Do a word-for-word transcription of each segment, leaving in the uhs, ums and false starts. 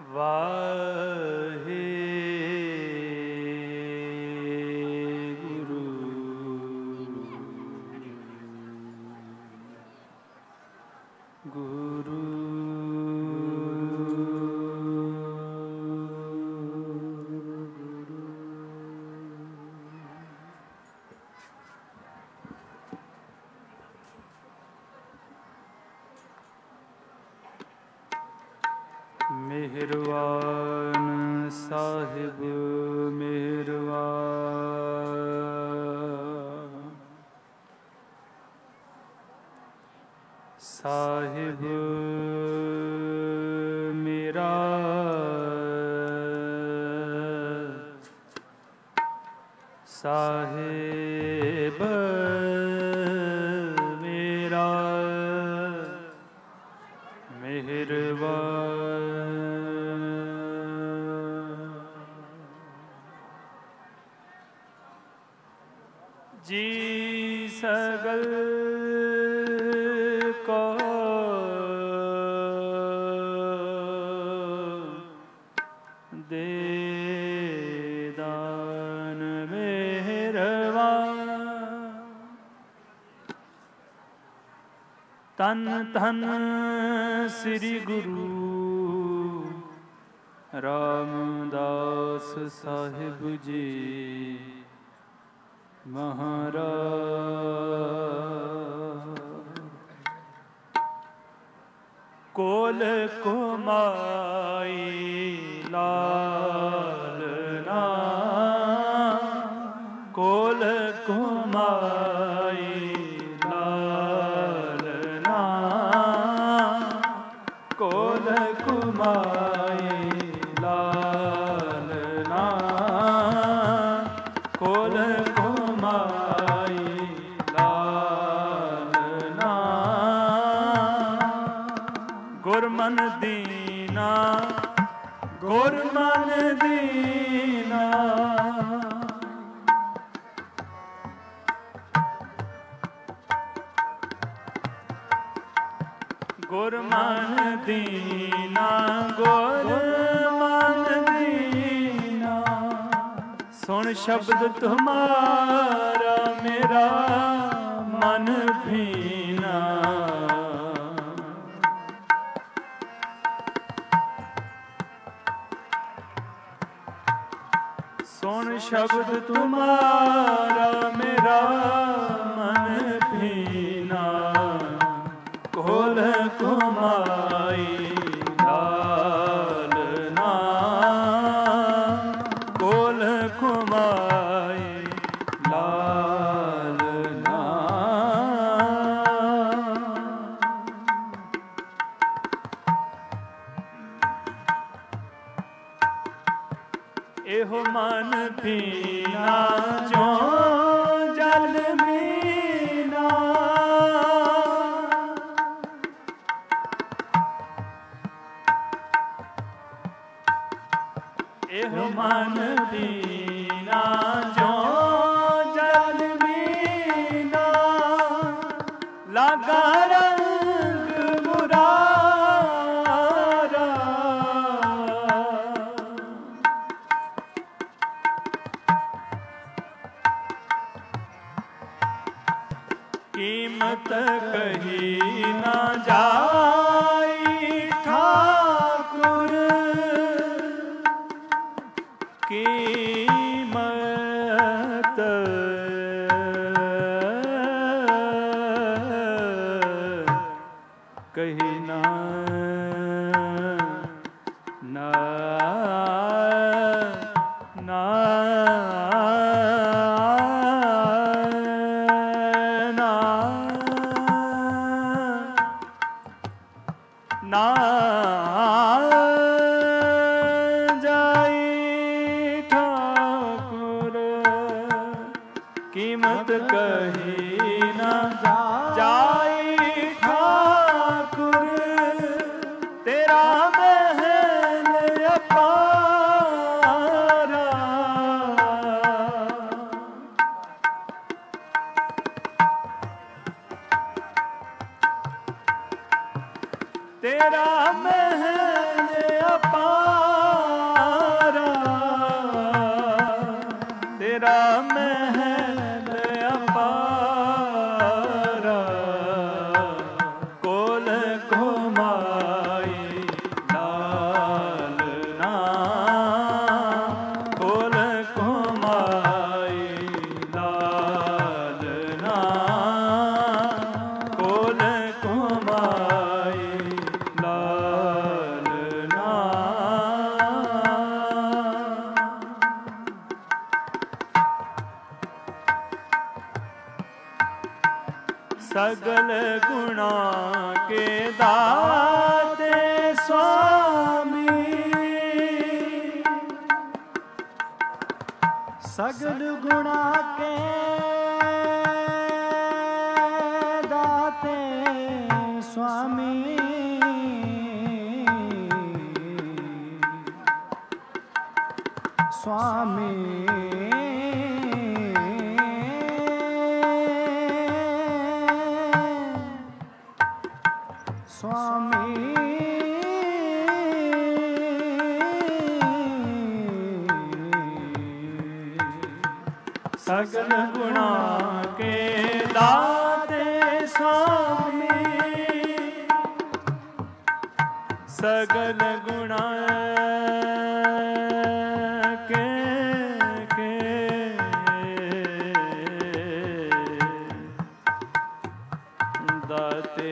ਵਾਹਿਗੁਰੂ ਗੁਰੂ ਮਿਹਰਵਾਨ ਸਾਹਿਬ ਮਿਹਰਵਾਨ ਸਾਹਿਬ ਮੇਰਾ ਸਾਹਿਬ ਮੇਰਾ ਮਿਹਰਵਾਨ ਜੀ ਸਗਲ ਕੋ ਦੇ ਦਾਨ ਮਿਹਰਬਾਨ ਤਨ ਤਨ ਸ੍ਰੀ ਗੁਰੂ ਰਾਮਦਾਸ ਸਾਹਿਬ ਜੀ ਮਹਾਰਾਜ ਕੋਲ ਕੁਮਾਈ ਲਾਲਨਾ ਕੋਲ ਕੁਮਾਈ ਲਾਲਨਾ ਕੋਲ ਕੁਮਾਈ ਲਾਲਨਾ ਕੋਲ ਕੁਮਾਈ ਲਾਲਨਾ ਗੁਰਮਨ ਦੀਨਾ ਗੁਰਮਨ ਦੀਨਾ ਗੁਰਮਨ ਦੀਨਾ ਗੁਰਮਨ ਦੀਨਾ ਸੁਣ ਸ਼ਬਦ ਤੁਮਾਰਾ ਮੇਰਾ ਮਨ ਭੀਨਾ ਸੁਣ ਸ਼ਬਦ ਤੁਮਾਰਾ ਮੇਰਾ ਮਨ ਭੀਨਾ ਕੋਲ ਕੁਮਾਈ ਲਾਲਨਾ ਕੋਲ ਕੁਮਾਈ ਲਾਲਨਾ ਇਹੋ ਮਨ ਭੀਨਾ ਜੋ ਜਲ ਮੀਨਾ ਇਹੋ ਮਨ ਭੀਨਾ ਜੋ ਜਲ ਮੀਨਾ ਲਾਗਾ ਰੰਗ ਮੁਰਾਰਾ ਕੀਮਤ ਕਹੀ ਨਾ ਜਾਈ ਠਾਕੁਰ ਕੀਮਤ ਕਹੀ ਨਾ ਨਾ ਨਾ ਨਾ ਜਾਈ ਠਾਕੁਰ ਕੀਮਤ ਕਹੀ ਨਾ ਜਾਈ ਠਾਕੁਰ ਤੇਰਾ ਮਹਿਲ ਅਪਾਰਾ ਤੇਰਾ ਮਹਿਲ ਅਪਾਰਾ सगल गुणा के दाते स्वामी, सगल गुणा के दाते स्वामी, स्वामी स्वामी सगल गुणा के दाते स्वामी, सगल गुणा के के दाते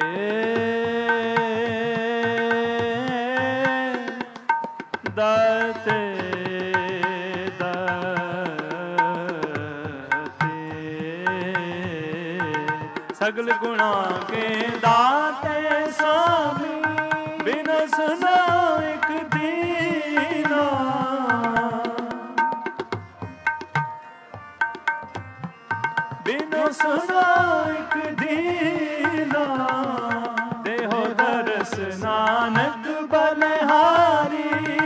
दाते सगल गुणा के दाते स्वामी, बिना सुना एक दीना, बिना सुना एक दीना, देहो दरस नानक बलिहारी,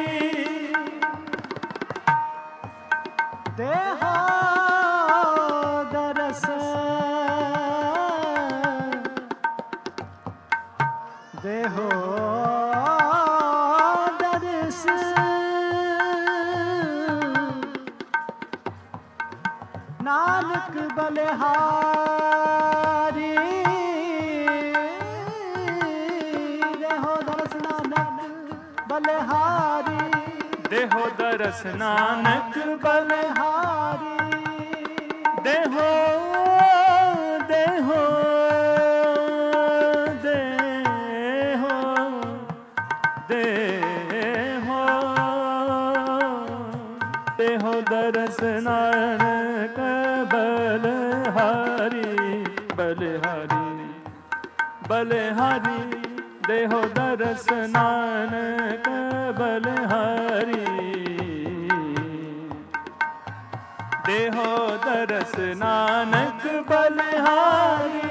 देहो दरस देहो दरस नानक बलिहारी, देहो दरस नानक बलिहारी, देहो दरस नानक बलिहारी, देहो देहो देहो देहो दरस नानक बलिहारी, बलिहारी बलिहारी, देहो दरस नानक बलिहारी, देहो दरस नानक बलिहारी,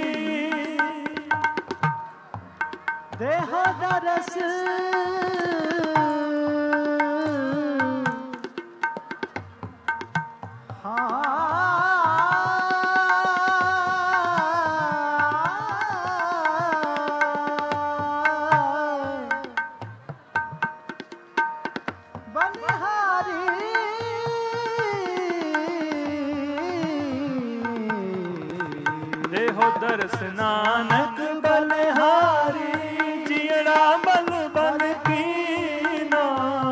देहो दरस देहो दरस नानक बलिहारी, जियड़ा बल बल कीना,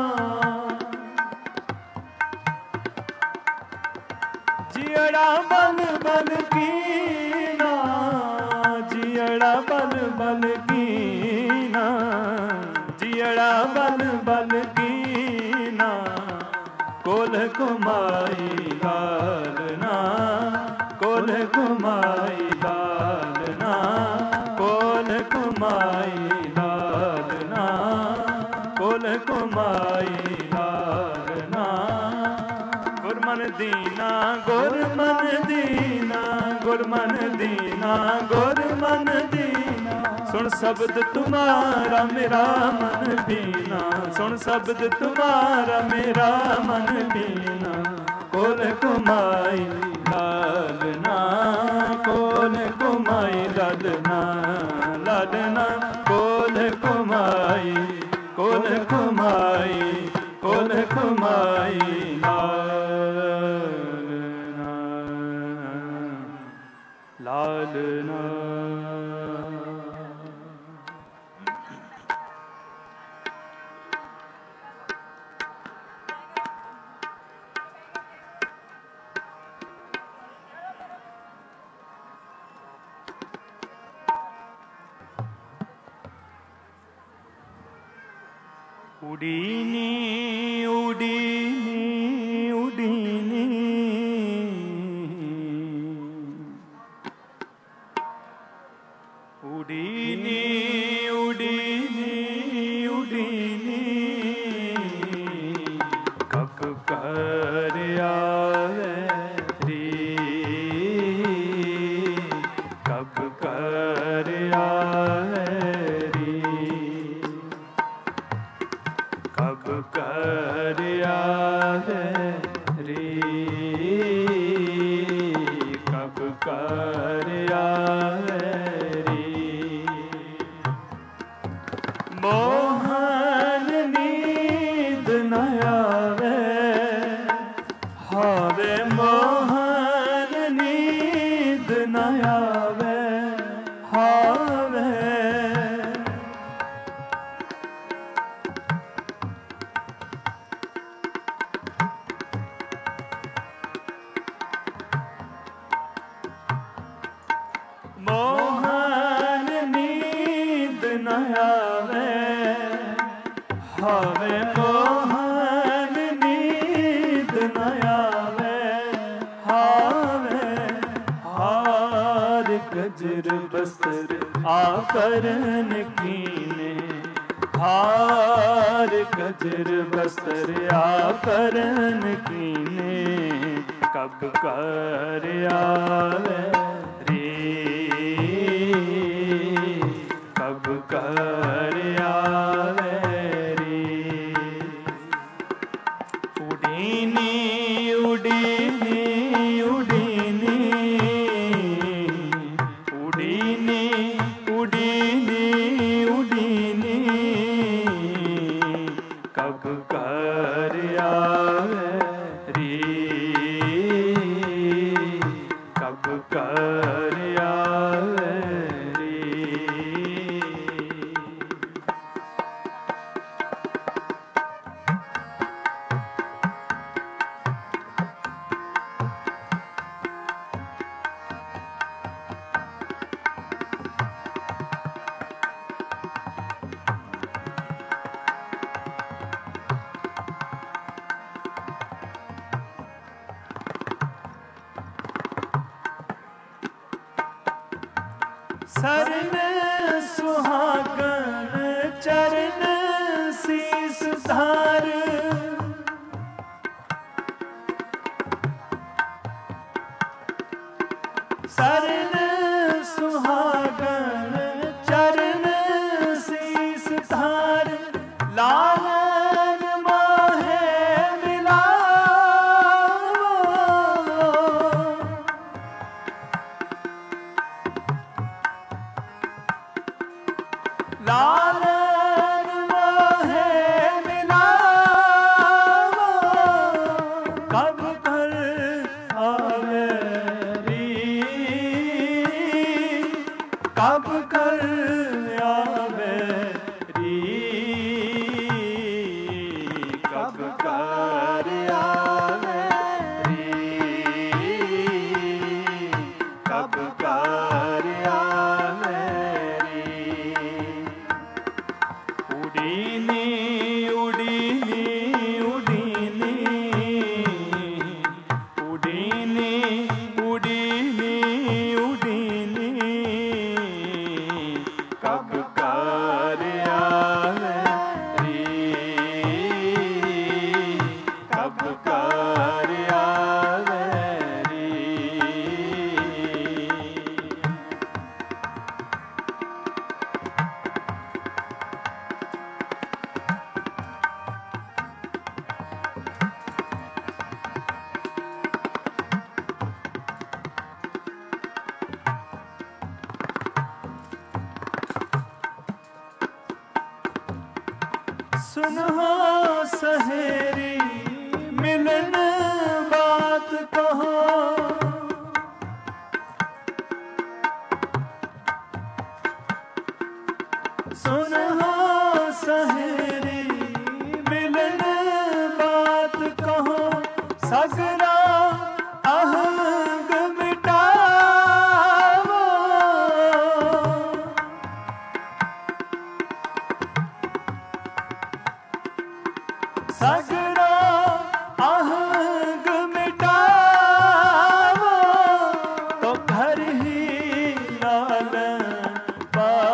जियड़ा बल बल कीना, जियड़ा बल बल कीना, जियड़ा बल बल कीना, कोल कुमाई लालना, कोल कुमाई लालना, कोल कुमाई लालना, कोल कुमाई लालना, गुरमन दीना गुरमन दीना, गुरमन दीना गुरमन दीना, सुन शब्द तुम्हारा मेरा मन बीना, सुन शब्द तुम्हारा मेरा मन बीना, कोल कुमाई लालना, कोल कुमाई लालना, लालना कोल कुमाई, कोल कुमाई, कोल कुमाई लालना, लालना। उडीनी उडीनी उडीनी उडीनी उडीनी उडीनी कब कर आवे रे, कब कर आवे रे, कब कर आवे रे, कब कर आवे रे। मोहन नींद न आवे, हावे मोहन नींद न आवे, हावे मोहन नींद न आवे, हावे मोहन नींद न आवे, हावे हार गजर बसर आकरन कीने, हार गजर बसर आकरन कीने, कब कर आवे रे, कब कर आवे रे। उडीनी उडीनी उडीनी उडीनी उडीनी उडीनी कब कर आवे रे, कब कर आवे रे। सरन सुहागन चरण शीस धार, सरन सुहागन चरण शीस धार, लालन मोहे मिलावो, लालन मोहे मिलावो, कब कर आवे रे, कब कर आवे रे, कब कर आवे रे, कब कर आवे रे। उडीनी उडीनी उडीनी उडीनी उडीनी उडीनी कब कर आवे रे, कब कर आवे रे। सुनो सहेरी मिलन बात कहो, सुनो सहेरी मिलन बात कहो, सगरा अहंग मिटावो, सगरा अहंग मिटावो, तो घर ही लालन पा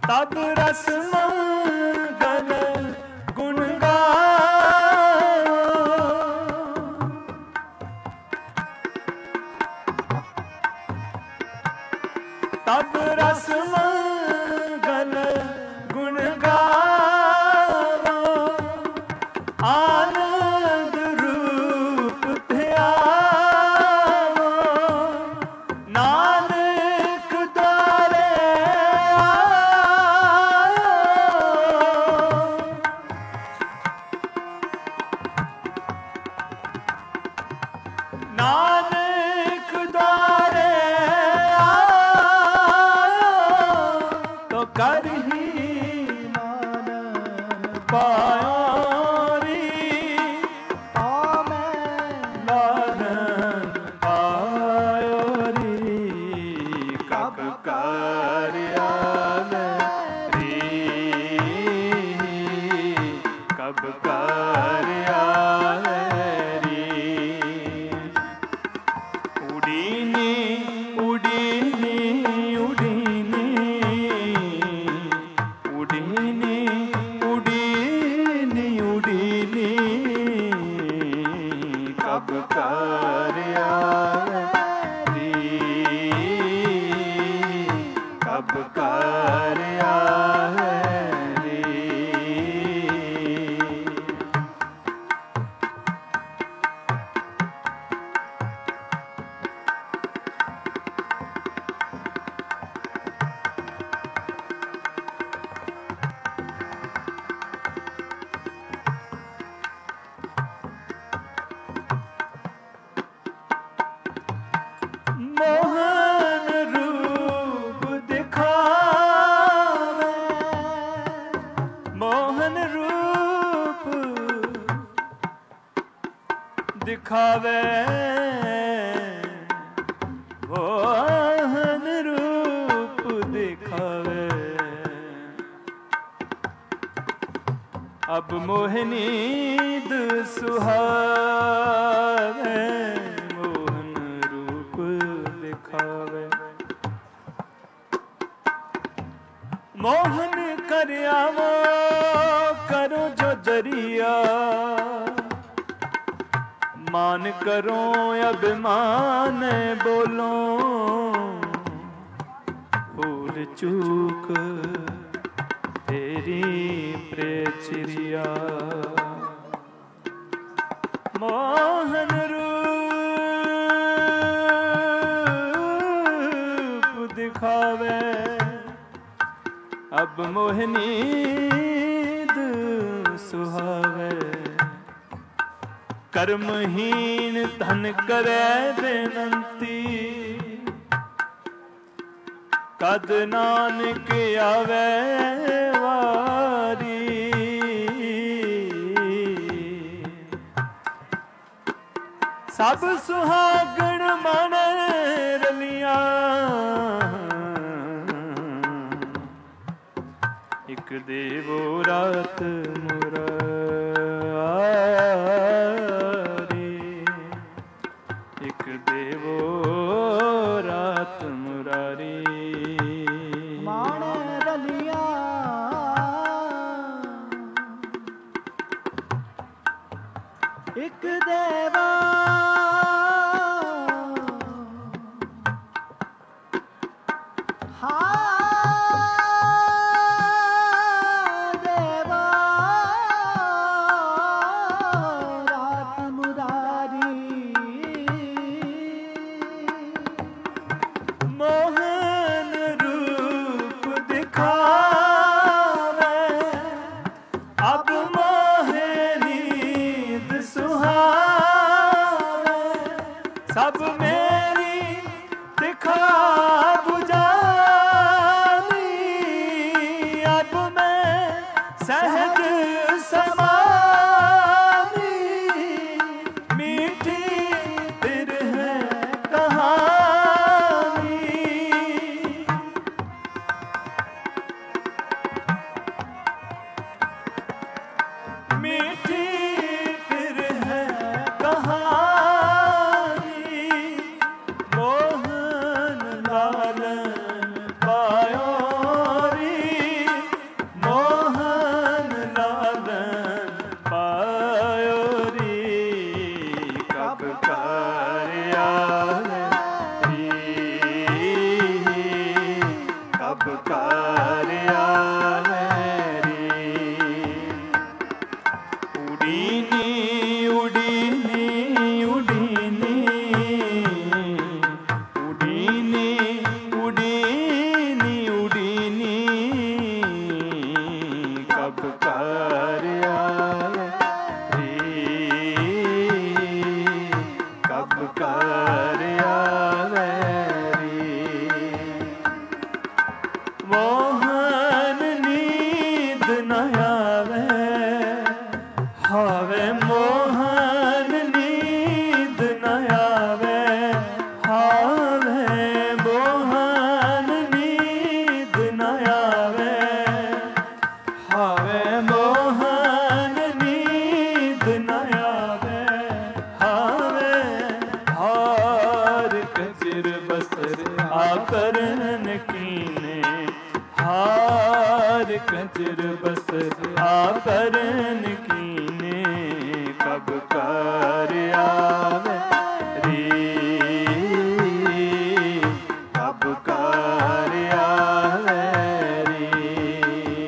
तब रस मंगल गुण गाओ, तब रस मंगल गुण गाओ, आनंद रूप ध्याओ, नानक द्वारे नानक द्वारे आयो, तो कर ही नानक पायो रे, नानक पायो रे, कब कर आवे रे, कब कर आवे रे, उड़ीनी उड़ीनी उड़ीनी उड़ीनी उड़ीनी उड़ीनी, कब कर आवे रे, कब कर आवे रे। मोहन रूप दिखावे, मोहन रूप दिखावे, मोहन रूप दिखावे, अब मोहिनी सुहावे, मोहन रूप दिखावे, मोहन कर आवो करो जो जरिया, मान करो अभिमान बोलो, भूल चूक तेरी प्रेचरिया, मोहन रूप दिखावे, अब मोहिनी सुहावे, कर्महीन धन करे बेनंती, कद नानक आवे वारी, सब सुहागण मन रलिया, एक देवो रात मुरारी, एक देवो रात मुरारी, मान रलिया एक देवा, सब मेरी दिखा बुझानी, अब मैं सहज समानी, मीठी फिर है कहानी, मीठी फिर है कहानी, चरण कीने कब कर आवे रे, कब कर आवे रे।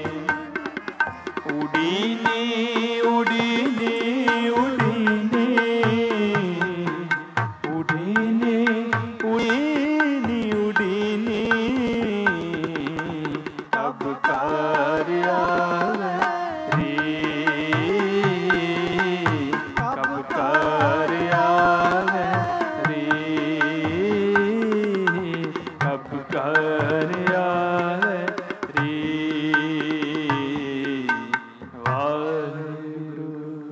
उड़ीनी उड़ीनी उड़ीनी उड़ीनी उड़ीनी उड़ीनी कब कर आवे रे, कब कर आवे रे, कब कर आवे रे। वाहिगुरु।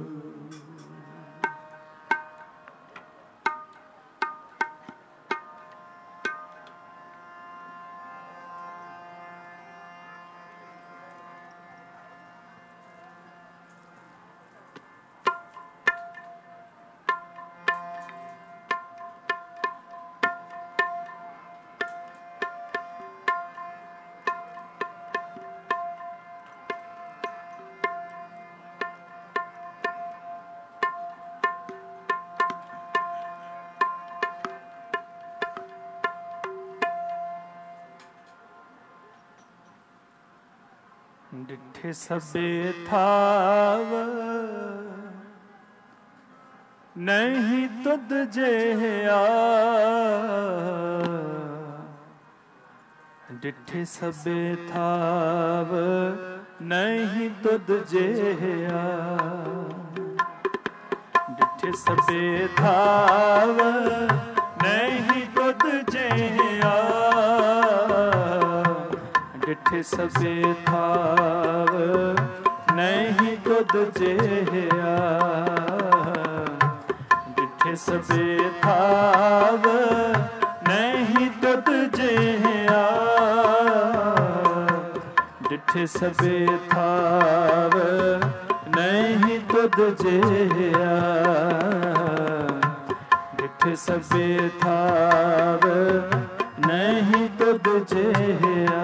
डिठे सबे थाव नहीं तुद जेहा, डिठे सबे थाव नहीं तुद जेहा, डिठे सबे थाव नहीं तुद जेहा, डिठे सबे थाव नहीं तुद जेहा, डिठे सबे थाव नहीं तुद जेहा, डिठे सबे थाव नहीं तुद जेहा, डिठे सबे थाव नहीं तुद जेहा।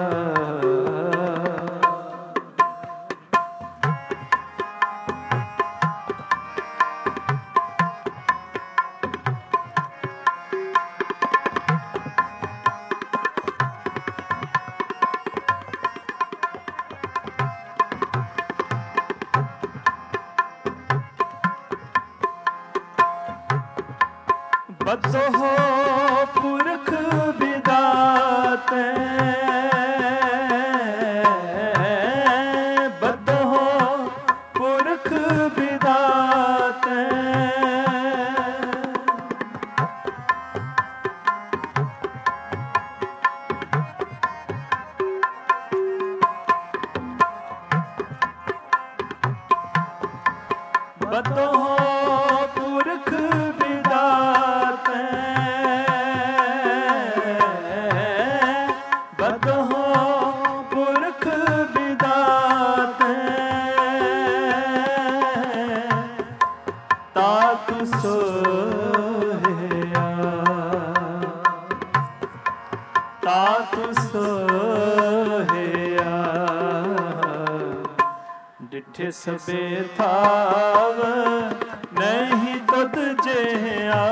बदो हो पुरख विदाते, बदो हो पुरख विदाते, बदो हो पुरख विदाते, बदो हो पुरख विदाते, ताकु सोहया, ताकु सोहया, डिठे सबे थाव नहीं तुद जेहा,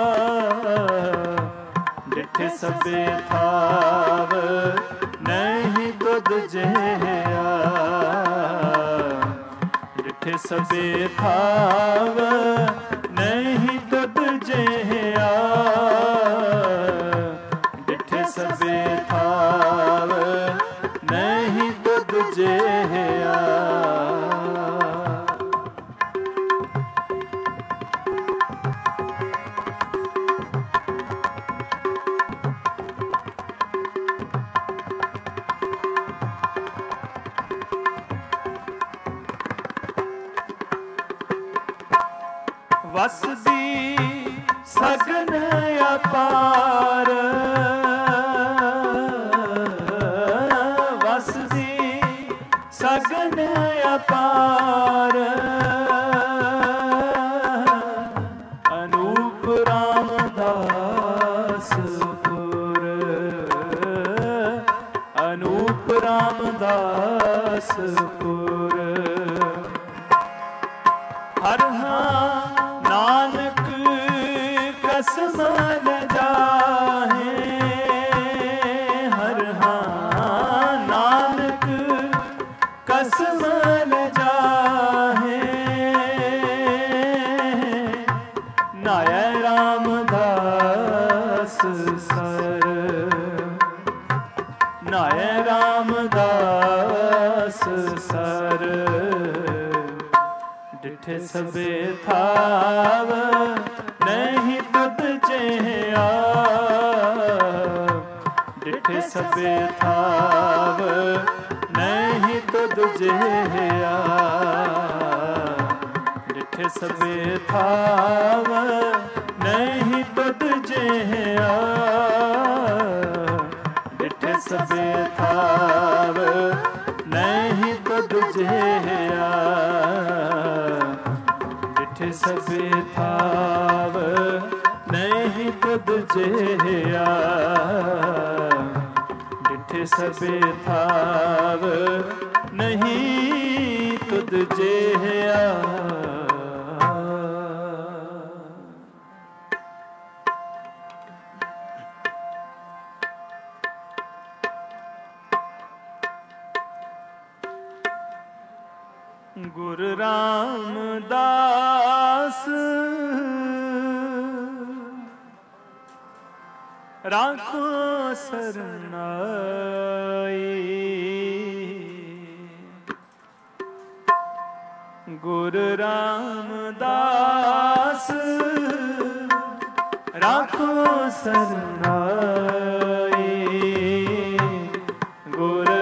डिठे सबे थाव नहीं तुद जेहा, डिठे सबे थाव नहीं तुद जेहा, डिठे सबे थाव नहीं तुद जेहा। वसदी सगन अपार, वसदी सगन अपार, अनूप रामदासपुर, अनूप रामदासपुर, डिठे सबे थाव नहीं तुद जेहा डिठे सबे थाव नहीं तुद जेहा डिठे सबे थाव नहीं तुद जेहा डिठे सबे थाव नहीं तुद जेहा डिठे सबे थाव नहीं तुद जेहा डिठे सबे थाव नहीं तुद जेहा गुरु रामदास राखो सरनाई गुरु रामदास राखो सरनाई गुरु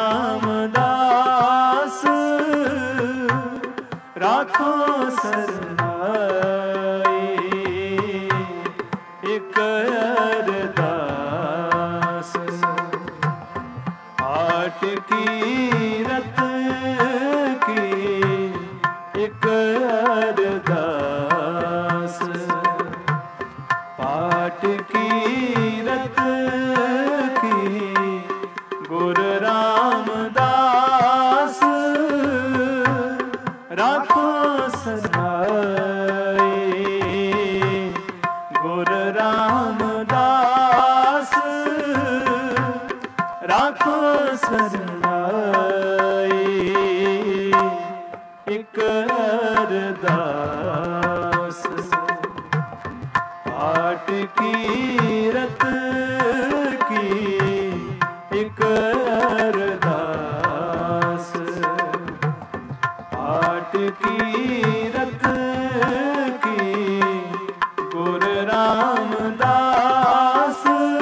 रामदास राखो सरनाई एक अरदास आठ की रत की एक अरदास पाठ की रत की गुरु रामदास राखो सरनाई गुरु रामदास राखो सरनाई एक अरदास पाठ की रत की एक अरदास पाठ की रत की गुरु रामदास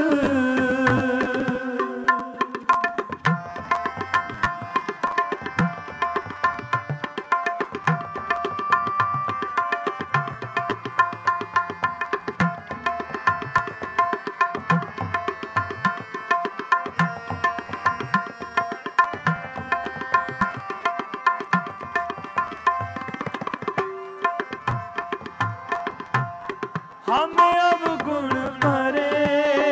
हमें अब गुण भरे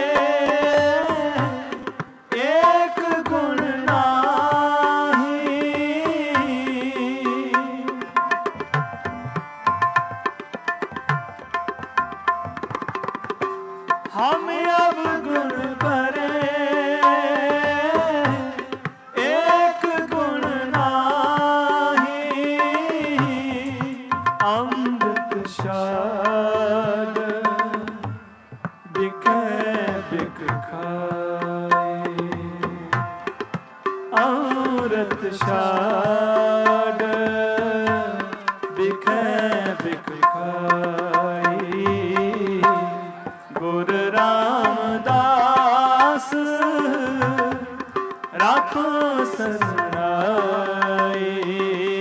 एक गुण नाही हमें अब गुण भरे एक गुण नाही अमृत शाद बिखे बिक खाए अमृत शाद बिखे बिक खाए गुरु रामदास राखो सरनाई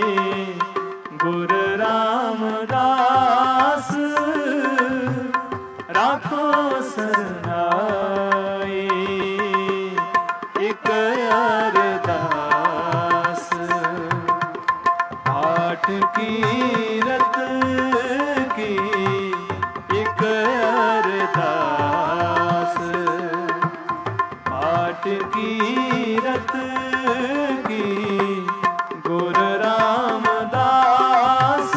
गुरु रामदास राखो सरनाई एक अरदास पाठ की रत की एक अरदास पाठ की रत की गुरु रामदास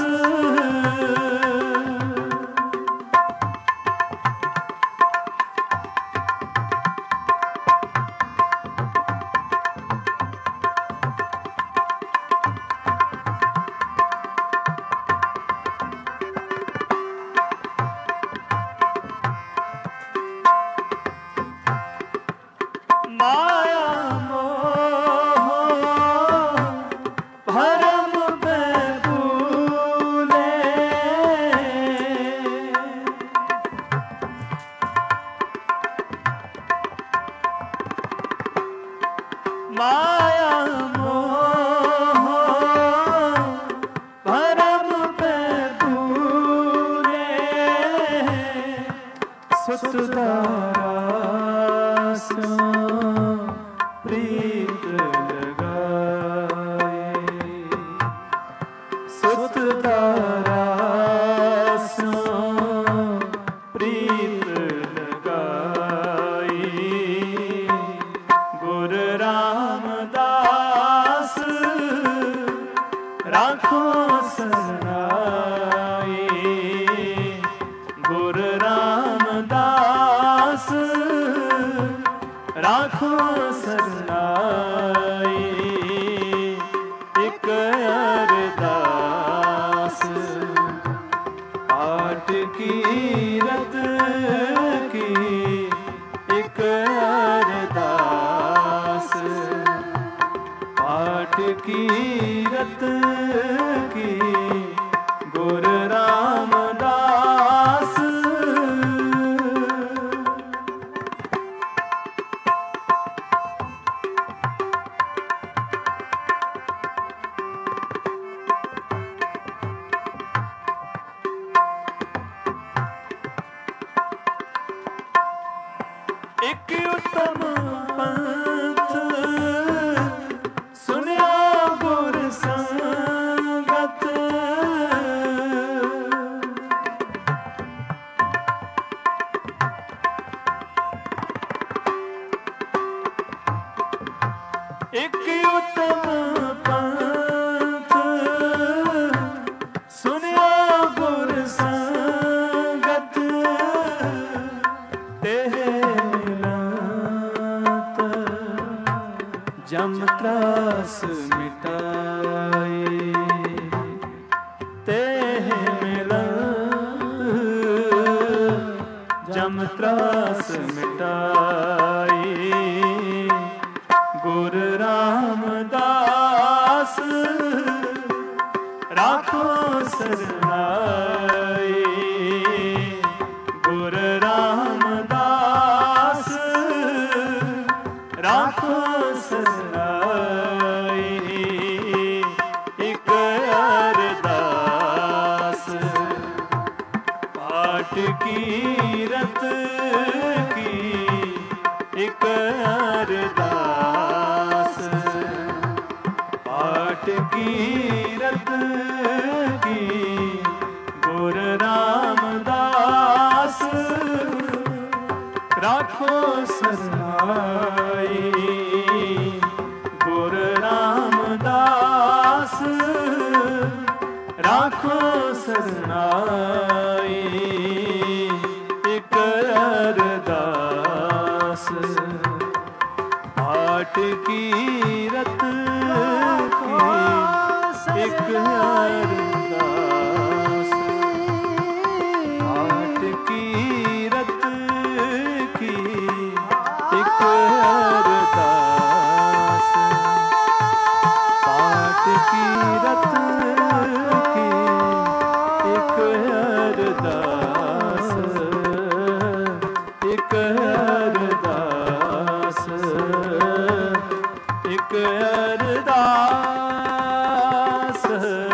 सुतधारा प्रीत लगाए, सुतधारा प्रीत लगाए। गुरु रामदास राखो सरनाए, गुरु रामदास राखो सरनाए। एक अरदास पाठ कीरत की, एक अरदास पाठ कीरत की। गुरु रामदास एक उत्तम पंथ सुनिया गुर संगत, एक उत्तम पंथ सुनिया गुर संगत। तेह जम त्रास मिटाए, तेह मिलत जम त्रास मिटाए। गुरु रामदास राखो सरनाए, गुरु रामदास राखो सरनाए। एक अरदास पाठ कीरत की, एक अरदास पाठ कीरत की। गुरु रामदास राखो सरनाए, गुरु रामदास राखो सरनाए। एक अरदास पाठ कीरत की, एक अरदास पाठ कीरत की, एक अरदास पाठ कीरत की, एक अरदास एक अरदास एक अरदास।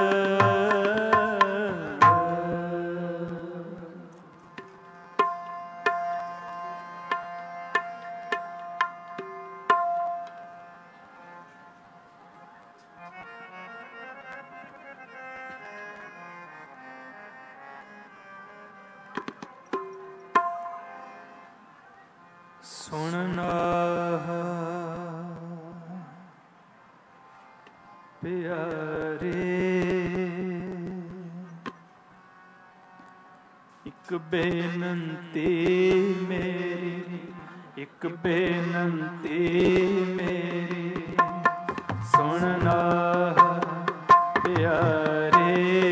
सुनना प्यारे, एक बेनंती मेरी, एक बेनंती मेरी। सुनना प्यारे,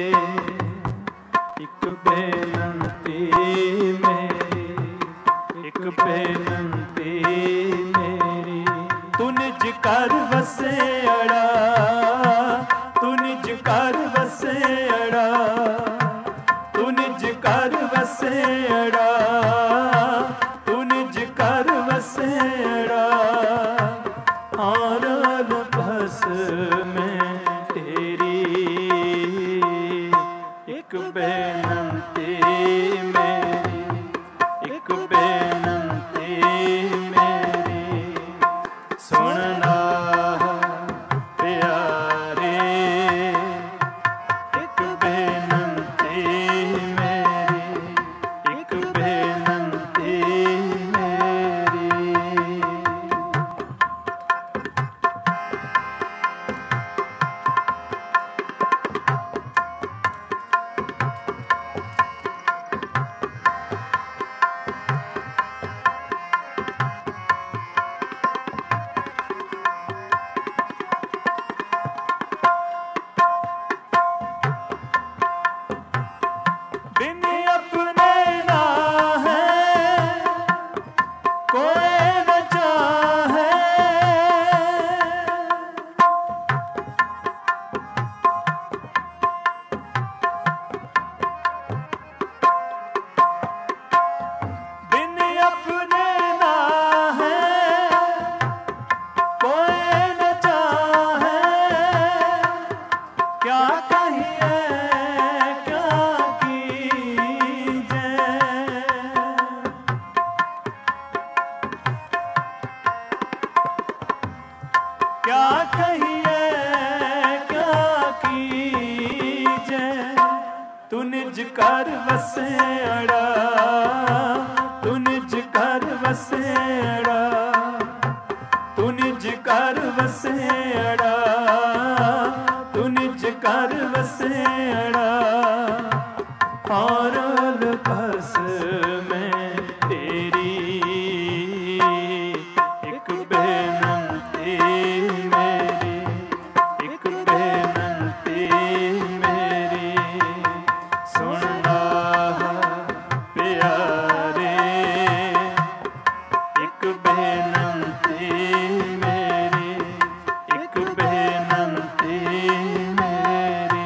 एक बेनंती मेरी, एक बेनंती मेरी। तू निज कर वसे अड़ा, तू निज कर वसे अड़ा, तू निज कर वसे अड़ा, तू निज कर वसे अड़ा। आरल भस में तेरी, एक बेनंती मेरी, एक बे तू निज कर वसेड़ा, तू निज कर वसेड़ा, तू निज कर वसेड़ा, तू निज कर वसेड़ा। और बस में तेरी एक बेनती मेरी, एक बेनती मेरी सुनना प्यारे, एक बेनती मेरी, एक बेनती मेरी।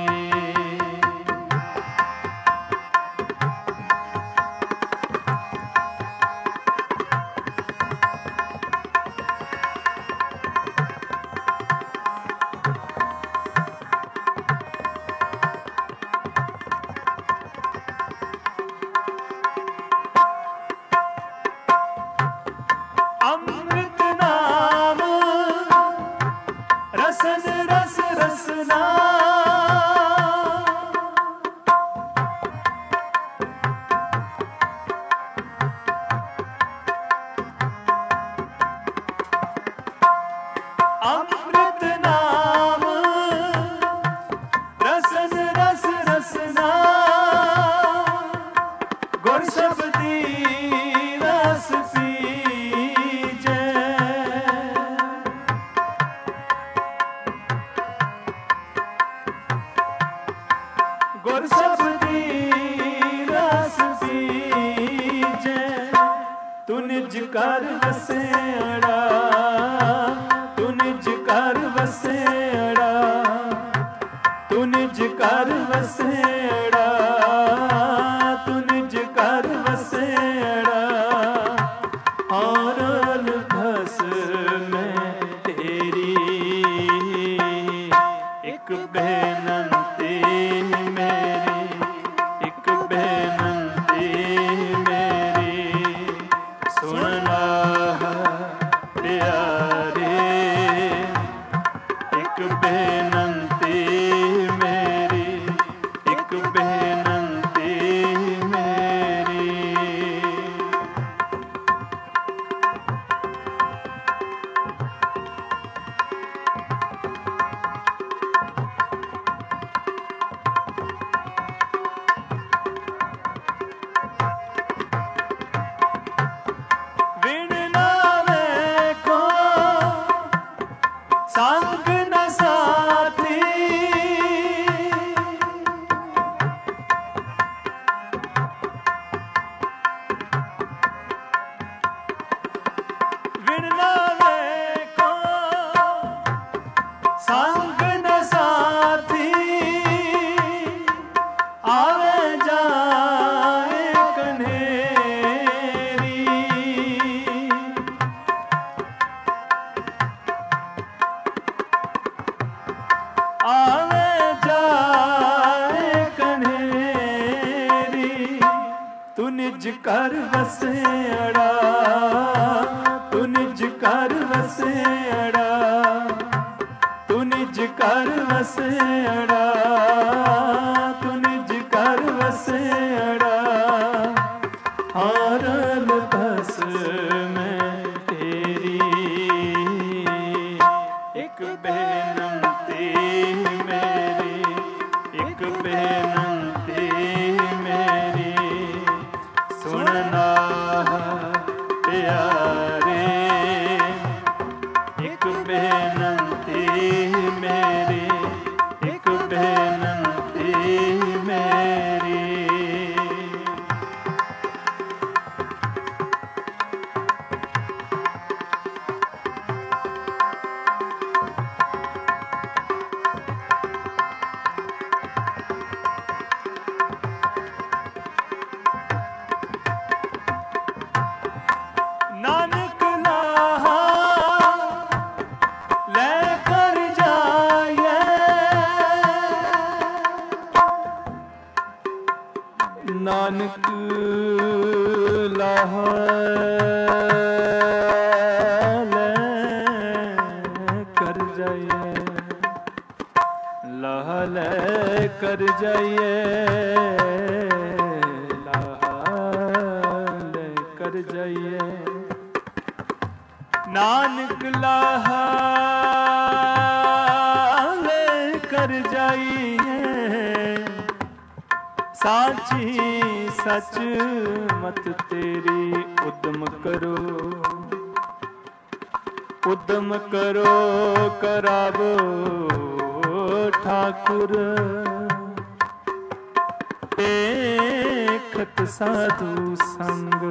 अमृत नाम रसन रस रसना, अमृत नाम रसन रस रसना, गुर शब्दी रस पीजे, गुर शब्दी रस पीजे। तू निज कर वसेड़ा, तू निज कर वसेड़ा, तू निज कर वसेड़ा, तू निज कर वसेड़ा। और बस में तेरी एक बेनती मेरी, एक बेनती मेरी सुनना प्यारे, एक बेनती मेरी, एक बेनती मेरी। विण नावे को संग न साथी, विण नावे को संग न साथी, आवे जाए कन्हेरी, आवे जाए कन्हेरी। तू निज कर वसेड़ा, तू निज कर वसेड़ा, तू निज कर वसेड़ा, तू निज कर वसेड़ा। और बस में तेरी एक बेनती मेरी, एक बेनती मेरी सुनना प्यारे, एक बेनती मेरी, एक बेनती मेरी। नानक लाहा लेकर जाए, नानक लाहा लेकर जाए, लाहा ले ਕਰ ਜਾਈਏ, ਲਾਲ ਕਰ ਜਾਈਏ। ਨਾਨਕ ਲਾਲ ਕਰ ਜਾਈਏ, ਸਾਚੀ ਸਚ ਮਤ ਤੇਰੀ ਉਦਮ ਕਰੋ, ਉਦਮ ਕਰੋ ਕਰਾਵੋ ਠਾਕੁਰ। ਦੇਖਤ ਸਾਧੂ ਸੰਗ,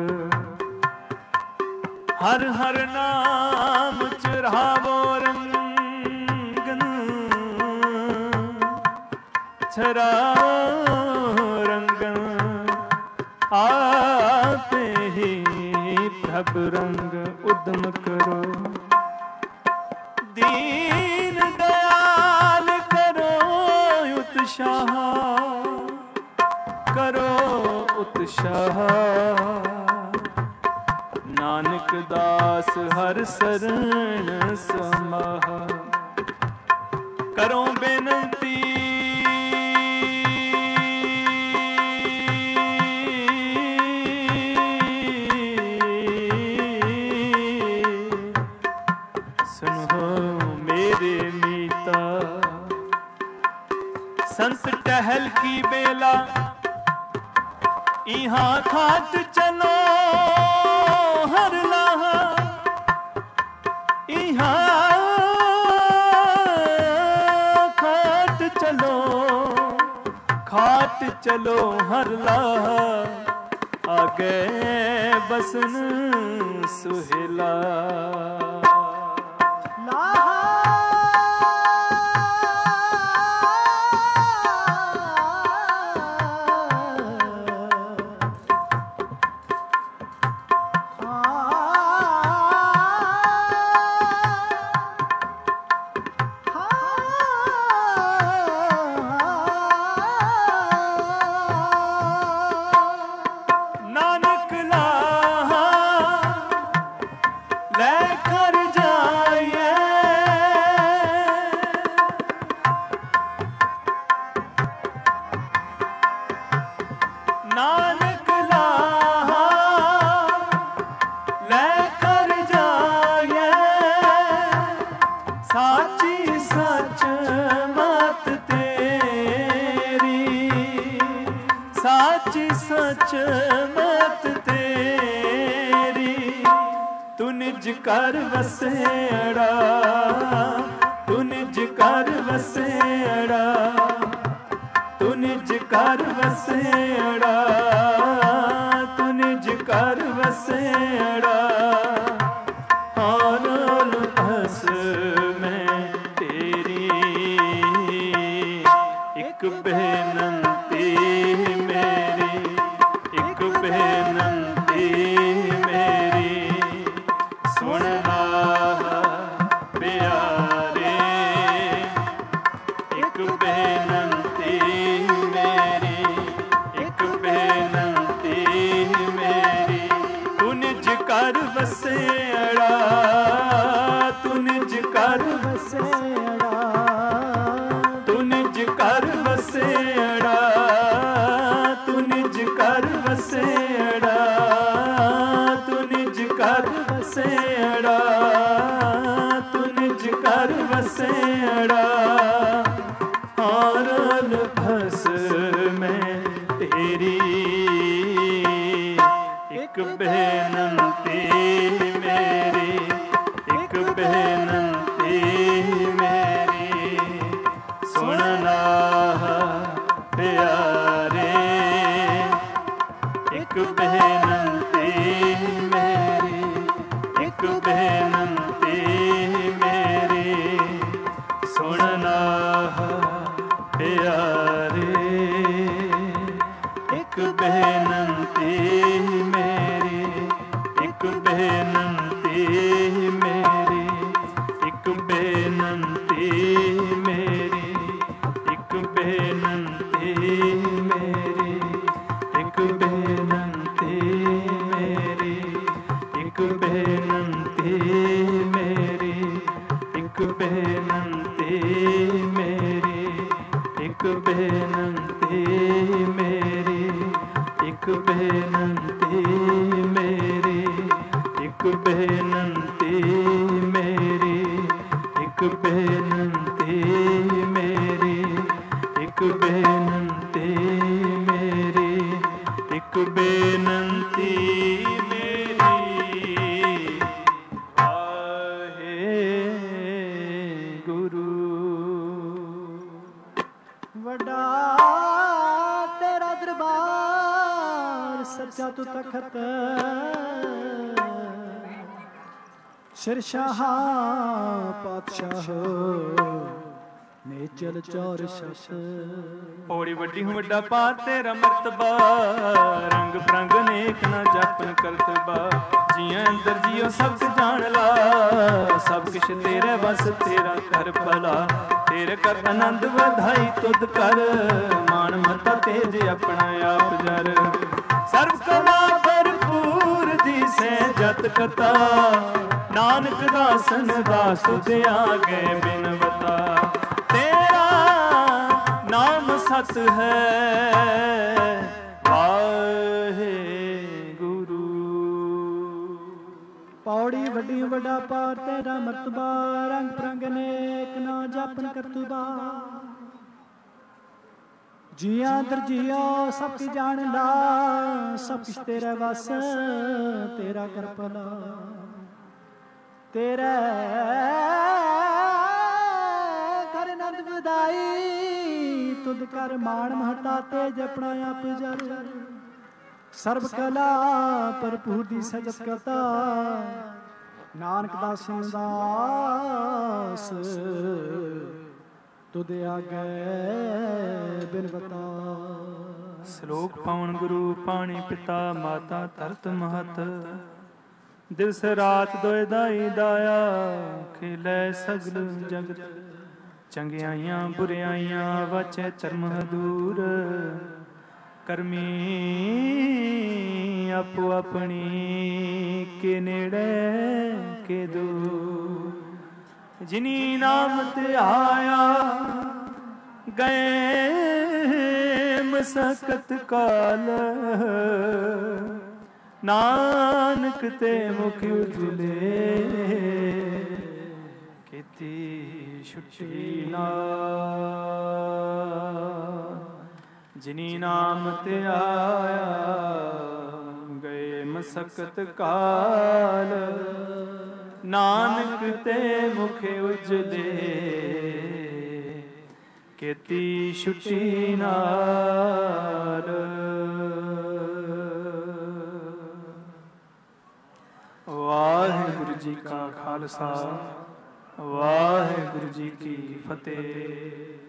ਹਰ ਹਰ ਨਾਮ ਚਰਾਵੋ ਰੰਗਨ, ਚਰਾਵੋ ਰੰਗਨ, ਆਪੇ ਹੀ ਪ੍ਰਭ ਰੰਗ ਉਦਮ ਕਰੋ। ਦੀਨ ਦਇਆਲ ਕਰੋ ਉਤਸ਼ਾਹ, ਕਰੋ ਉਤਸ਼ਾਹ। ਨਾਨਕ ਦਾਸ ਹਰ ਸਰਣ ਸਮਾਹ, ਕਰੋ ਬੇਨਤੀ संत टहल की बेला, यहाँ खाट चलो हर लाहा, यहाँ खाट चलो, खाट चलो हर लाहा। आगे बसन सुहेला, ਨਾਨਕ ਲਾਹਾ ਲੈ ਕਰ ਜਾਈਏ, ਸਾਚੀ ਸਚ ਮਤ ਤੇਰੀ, ਸਾਚੀ ਸਚ ਮਤ ਤੇਰੀ। ਤੂੰ ਨਿਜ ਕਰ ਵਸੇੜਾ, ਤੂੰ ਨਿਜ ਕਰ ਵਸੇੜਾ, ਤੂੰ ਨਿਜ ਕਰ ਵਸੇੜਾ, ਤੂੰ ਨਿਜ ਕਰ ਵਸੇੜਾ। ਹਾਰਨ ਹਸ ਮੈਂ ਤੇਰੀ, ਇੱਕ ਬੇਨੰਤੀ ਮੇਰੀ, ਇੱਕ ਬੇਨੰਤੀ ਮੇਰੀ। ਸੁਣਨਾ ਪਿਆਰੇ, ਇੱਕ ਬੇਨੰਤੀ ਮੇਰੀ, ਇੱਕ ਬੇਨੰਤੀ ਮੇਰੀ। ਤੂੰ ਨਿਜ ਕਰ ਵਸੇੜਾ, ਤੂੰ ਨਿਜ ਕਰ ਵਸੇੜਾ, ਤੂੰ ਨਿਜ ਕਰ ਵਸੇੜਾ, ਤੂੰ ਨਿਜ ਕਰ ਵਸੇੜਾ, ਤੂੰ ਨਿਜ ਕਰ ਵਸੇੜਾ, ਤੂੰ ਨਿਜ ਕਰ ਵਸੇੜਾ। ਹਾਰਨ ਭਸ ਮੈਂ ਤੇਰੀ, ਇੱਕ ਬੇਨੰਤੀ ਮੇਰੀ, ਇੱਕ ਬੇਨੰਤੀ ਮੇਰੀ। ਸੁਣਨਾ ਪਿਆਰੇ, ਇੱਕ ਬੇਨੰਤੀ ਮੇਰੀ, ਇੱਕ ਬੇਨੰਤੀ ਮੇਰੀ। ਸੁਣਨਾ ਪਿਆਰੇ, ਇੱਕ ਬੇਨੰਤੀ ਮੇਰੀ, ਇੱਕ ਬੇਨੰਤੀ ਮੇਰੀ, ਇੱਕ ਬੇਨੰਤੀ ਮੇਰੀ, ਇੱਕ ਬੇਨੰਤੀ ਮੇਰੀ, ਇੱਕ ਬੇਨੰਤੀ ਮੇਰੀ, ਇੱਕ ਬੇਨੰਤੀ ਮੇਰੀ, ਇੱਕ ਬੇਨੰਤੀ ਮੇਰੀ, ਇੱਕ ਬੇਨੰਤੀ ਬੇਨੰਤੀ ਮੇਰੀ, ਇੱਕ ਬੇਨੰਤੀ ਮੇਰੀ, ਇੱਕ ਬੇਨੰਤੀ ਮੇਰੀ, ਇੱਕ ਬੇਨੰਤੀ ਮੇਰੀ, ਇੱਕ ਬੇਨੰਤੀ ਮੇਰੀ। ਵੱਡਾ ਤੇਰਾ ਦਰਬਾਰ, ਸੱਚਾ ਤੂੰ ਤਖਤ, ਸ਼ਿਰਸ਼ਾਹ ਪਾਤਸ਼ਾਹ ਮੇਚਲ ਚੌਰ ਸ਼ਸ। ਪੌੜੀ ਵੱਡੀ ਹੂੰ ਵੱਡਾ ਪਾ ਤੇਰਾ ਮਰਤਬਾ, ਰੰਗ ਬਰੰਗ ਨੇਕ ਨਾ ਜਾਪਨ ਕਰਤਬਾ। ਜੀਆਂ ਅੰਦਰ ਜੀਓ ਸਭ ਜਾਣ ਲਾ, ਸਭ ਕਿਛ ਤੇਰੇ ਵਸ ਤੇਰਾ ਕਰ ਭਲਾ। ਤੇਰੇ ਕਰ ਆਨੰਦ ਵਧਾਈ ਤੁਧ ਕਰ, ਮਾਣ ਮਤਾ ਤੇਜ ਆਪਣਾ ਆਪ ਜਰ। ਸਰਬ ਕਲਾ ਭਰਪੂਰ ਦੀਸੈ ਜਤ ਕਥਾ, ਨਾਨਕ ਦਾਸਨ ਦਾਸ ਤੁਧ ਆਗੇ ਬਿਨਵਤਾ। ਤੇਰਾ ਨਾਮ ਸਤ ਹੈ ਵਾਹਿਗੁਰੂ। ਪੌੜੀ ਵੱਡੀ ਵੱਡਾ ਪਾਰ ਤੇਰਾ ਮਰਤਬਾ, ਰੰਗ ਬਰੰਗ ਨੇਕ ਨਾ ਜਾਪਨ ਕਰਤੂਬਾ। ਜੀਆਂ ਦਰ ਜੀਓ ਸਭ ਕੀ ਜਾਣ ਲਾ, ਸਭ ਕੁਛ ਤੇਰਾ ਵਸ ਤੇਰਾ ਕਰ ਭਲਾ। ਤੇਰਾ ਕਰ ਆਨੰਦ ਵਧਾਈ ਤੁਧ ਕਰ, ਮਾਣ ਮਹਤਾ ਤੇਜ ਆਪਣਾ ਆਪ ਜਰ। ਸਰਬ ਕਲਾ ਭਰਪੂਰ ਦੀ ਸਜਤ ਕਰਤਾ, ਨਾਨਕ ਦਾਸਨ ਦਾਸ ਤੁਧ ਆਗੇ ਬਿਨਵਤਾ। ਸ਼ਲੋਕ ਪਾਵਨ ਗੁਰੂ ਪਾਣੀ ਪਿਤਾ ਮਾਤਾ ਧਰਤ ਮਹਤ। ਦਿਵਸ ਰਾਤ ਦੋਇ ਦਾਈ ਦਾਇਆ, ਖੇਲੇ ਸਗਲ ਜਗਤ। ਚੰਗਿਆਈਆਂ ਬੁਰਿਆਈਆਂ ਵਾਚੈ ਧਰਮ ਹਦੂਰ। ਕਰਮੀ ਆਪੋ ਆਪਣੀ, ਕੇ ਨੇੜੇ ਕੇ ਦੂਰ। ਜਿਨੀ ਨਾਮ ਧਿਆਇਆ ਗਏ ਮਸਕਤ ਕਾਲ। ਨਾਨਕ ਤੇ ਮੁਖ ਉਜਲੇ, ਕੀਤੀ ਛੁੱਟੀ ਨਾਲ। ਜਿਨੀ ਨਾਮ ਧਿਆਇਆ ਗਏ ਮਸਕਤ ਕਾਲ। ਨਾਨਕ ਤੇ ਮੁਖ ਉਜਲੇ, ਕੀਤੀ ਛੁੱਟੀ ਨਾਲ। ਵਾਹਿਗੁਰੂ ਜੀ ਕਾ ਖਾਲਸਾ, ਵਾਹਿਗੁਰੂ ਜੀ ਕੀ ਫਤਿਹ।